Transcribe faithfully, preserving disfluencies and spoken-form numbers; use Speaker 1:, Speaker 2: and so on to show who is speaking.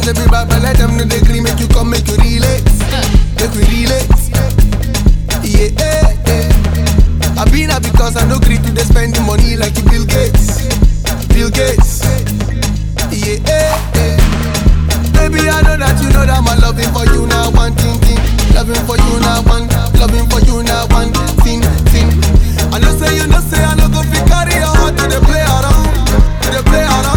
Speaker 1: they be bad, but let them know they agree. Make you come, make you relate. Make we relate. Yeah, yeah, yeah. I been here because I no agree to they spend the money like you Bill Gates. Bill Gates. Yeah, yeah, yeah. Baby, I know that you know that my loving for you now one thing, thing. Loving for you now one, loving for you now one thing, thing. I know say you know say I no go fi carry your heart to the play around, to the play around.